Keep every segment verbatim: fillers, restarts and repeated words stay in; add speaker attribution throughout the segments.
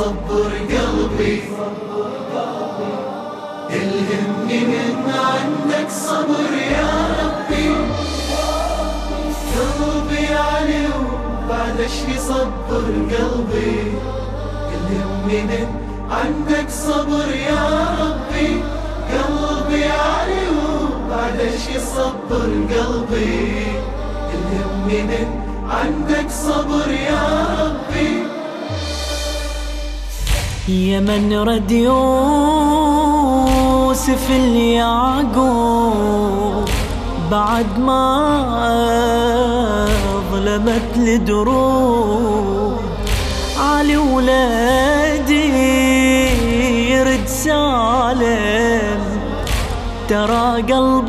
Speaker 1: صبر قلبي، الهمني من عندك صبر يا ربي. قلبي علي وبعد شي صبر قلبي، الهمني من عندك صبر يا ربي. قلبي علي وبعد شي صبر قلبي، الهمني من عندك صبر يا ربي.
Speaker 2: يا من رد يوسف اليعقوب بعد ما ظلمت الدروب، علي ولادي يرد سالم، ترى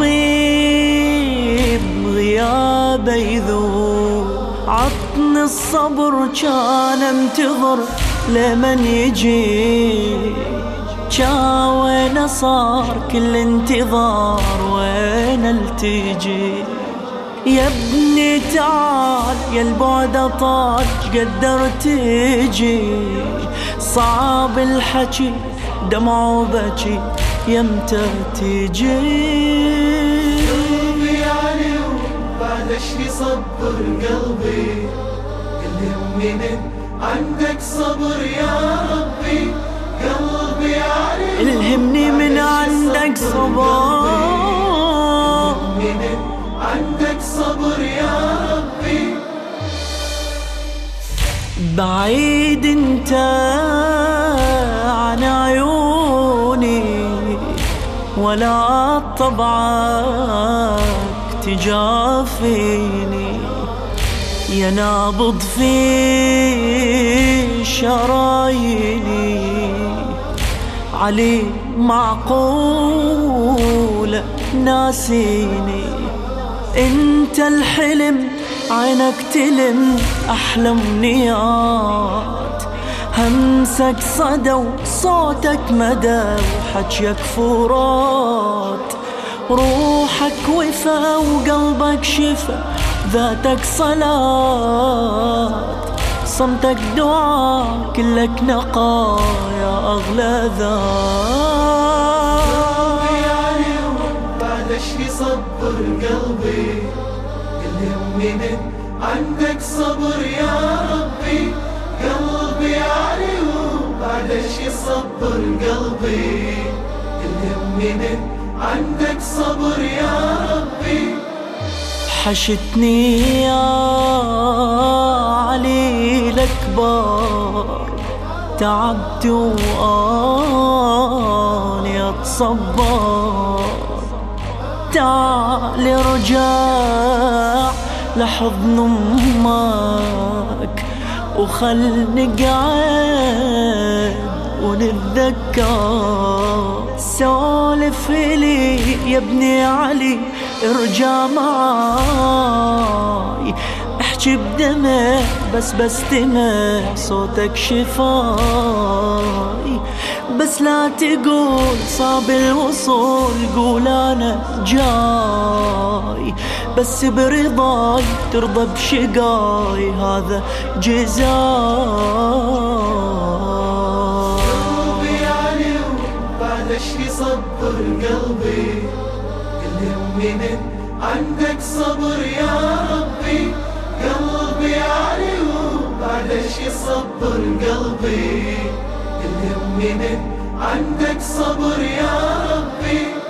Speaker 2: قلبي بغيابه يذوب. عطني الصبر كان انتظر لمن يجي، جا وين صار كل انتظار وين التجي. يا ابني تعال يا البعد طال قدر تجي، صعب الحكي دمع وبكي يمتى تجي.
Speaker 1: قلبي علي وبعد شي صبر قلبي، الهمني من عندك صبر يا ربي. قلبي علي
Speaker 2: الهمني من عندك صبر،
Speaker 1: الهمني من عندك صبر يا ربي.
Speaker 2: بعيد انت عن عيوني ولا طبعك تجافيني، يا نابض في شراييني. علي معقولة ناسيني، انت الحلم عينك تلم أحلى أمنيات، همسك صدى وصوتك مدى وحكيك فرات. روحك وفا وقلبك شفا ذاتك صلاة، صمتك دعاء كلك نقا يا أغلى ذات.
Speaker 1: قلبي علي وبعد شي صبر قلبي، الهمني من عندك صبر يا ربي. قلبي علي وبعد شي صبر قلبي، الهمني من عندك صبر يا ربي.
Speaker 2: حشتني يا علي الأكبر، تعبت وأني أتصبر. تعال رجع لحضن أمك وخل نقعد ونتذكر. سولف لي يا ابني علي ارجع معاي، احكي بدمع بس بستمع صوتك شفاي. بس لا تقول صعب الوصول، قول انا جاي بس برضاي ترضى بشقاي هذا جزاي.
Speaker 1: قلبي علي وبعد شي صبر قلبي، الهمني من عندك صبر يا ربي. قلبي علي وبعد شي صبر قلبي، الهمني من عندك صبر يا ربي.